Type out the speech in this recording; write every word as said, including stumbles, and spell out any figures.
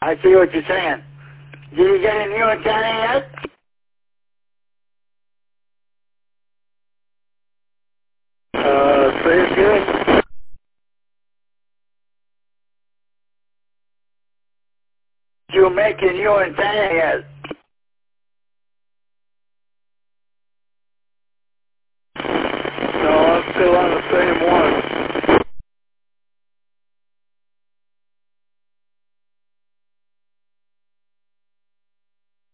I see what you're saying. Did you get a new antenna yet? Uh, say it again. Did you make a new antenna yet? No, I'm still on the same one.